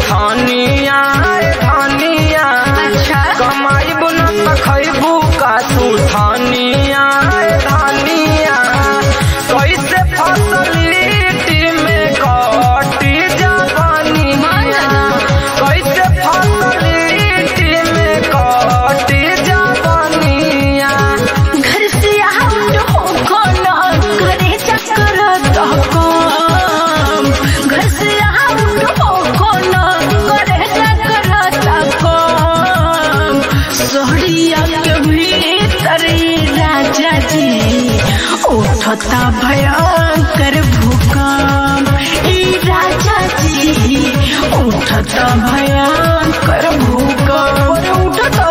धनिया धनिया कमाइबू न त खइबू का तू धनिया धनिया कैसे फसलिटी में कटी जवानिया कैसे फसलिटी में कटी जवानिया घर से आउट हो ना घरे चक्कर तो कम घर से आउट हो ना घरे चक्कर तो कम सोहरिया के भीतर राजा जी उठता भयंकर भूकंप ई राजा जी उठता भयंकर भूकंप उठता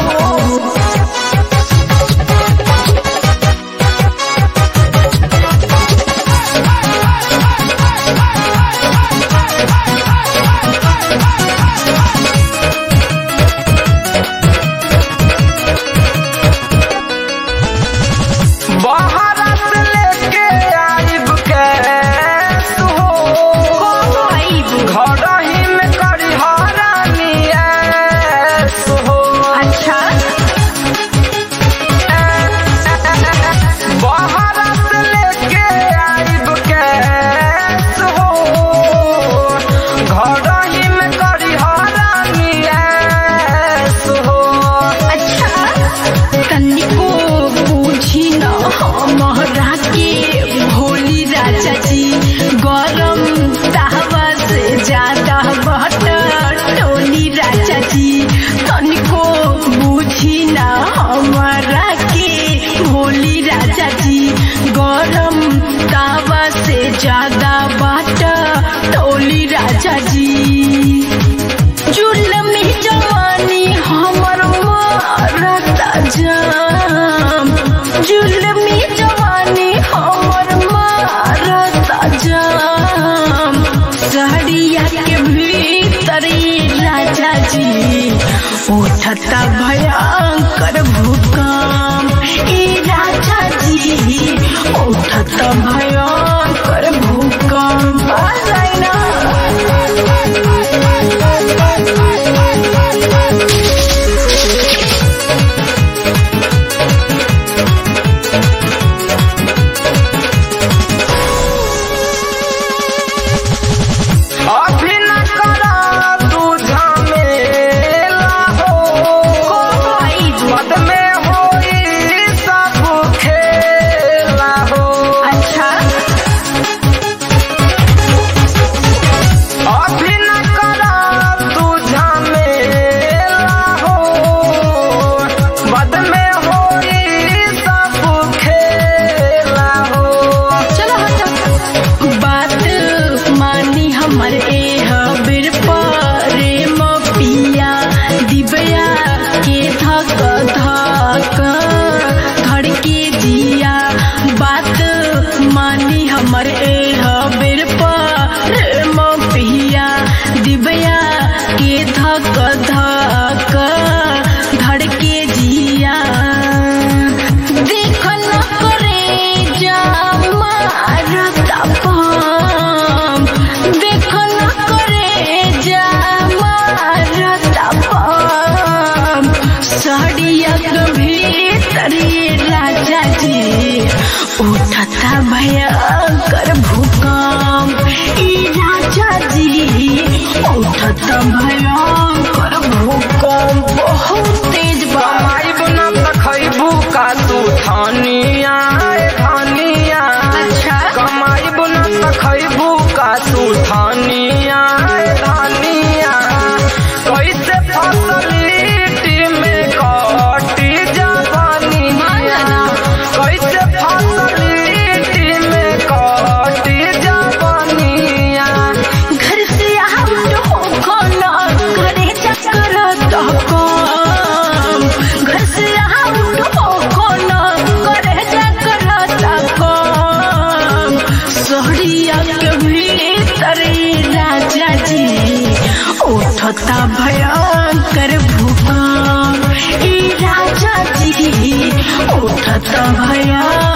ज्यादा बाट टोली राजा जी जुल्मी जवानी हमर मारता जाम जुल्मी जवानी हमर मारता जाम सहरिया के भीतर राजा जी उठता भयंकर भूकंप ई राजा जी उठता भयंकर भूकंप राजा जी उठता भयंकर भूकंप ई राजा जी उठता भयंकर भूकंप बहुत तेज कमाइबू न त खइबू का तू धनिया धनिया कमाइबू न त खइबू का तू धनिया धनिया कैसे फसलिटी में कटी जवानिया कैसे फसलिटी में कटी जवानिया घर से आउट हो ना घरे चक्कर तो कम घर से आउट हो ना घरे चक्कर तो कम सोहरिया के भीतर राजा जी उठता भयंकर भूकंप ई राजा जी उठता भयंकर